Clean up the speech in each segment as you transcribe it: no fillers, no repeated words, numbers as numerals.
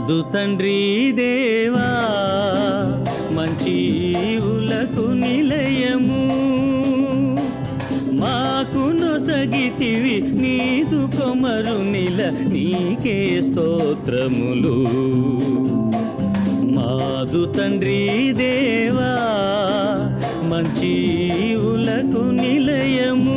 మాదు తండ్రి దేవా మంచి ఈవులకు నిలయము మాకు నొసగితివి నీదు కొమరు నిల నీకే స్తోత్రములు మాదు తండ్రి దేవా మంచి ఈవులకు నిలయము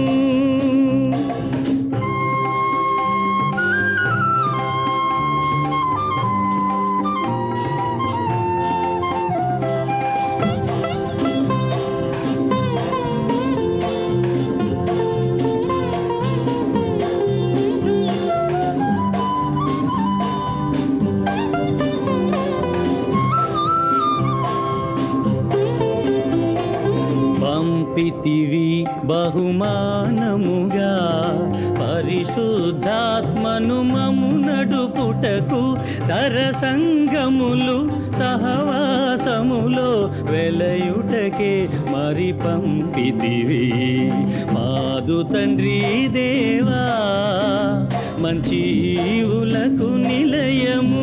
పంపితివి బహుమానముగా పరిశుద్ధాత్మను మము నడుపుటకు తర సంగములు సహవాసములో వెలయుటకే మరి పంపితివి మాదు తండ్రి దేవా మంచి ఈవులకు నిలయము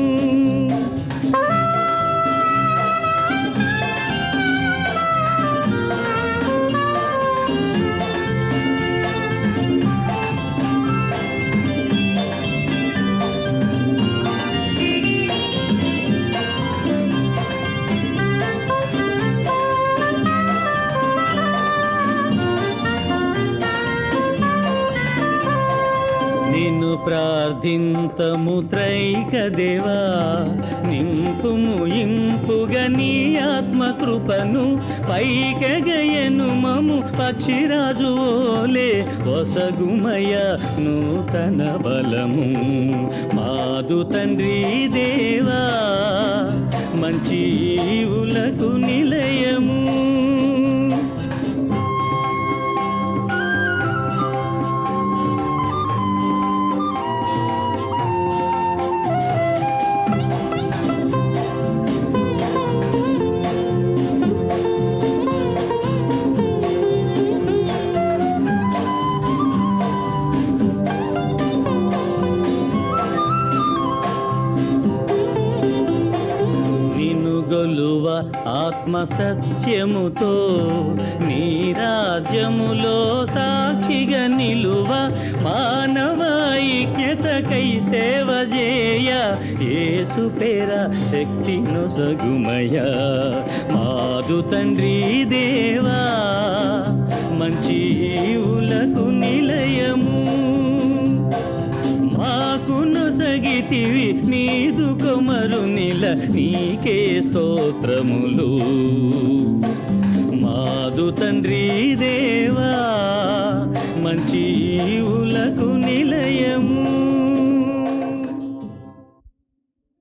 నిన్ను ప్రార్థింతము త్రైక దేవా నింపుము ఇంపుగా నీ ఆత్మకృపను పైకగయను మము పక్షిరాజు ఓలే వసగుమయ నూతన బలము మాదు తండ్రి దేవా మంచి ఈవులకు నిలయము గొలువ ఆత్మ సత్యముతో నీ రాజ్యములో సాక్షిగా నిలువ మానవ ఐక్యతకై సేవ చేయ యేసు పేర శక్తి నొసగుమయ మాదు తండ్రి దేవా మంచి ఈవులకు నిలయము మాకు నొసగితివి నీదు కొమరు నిల నీకే స్తోత్రములు మాదు తండ్రి దేవా మంచి ఈవులకు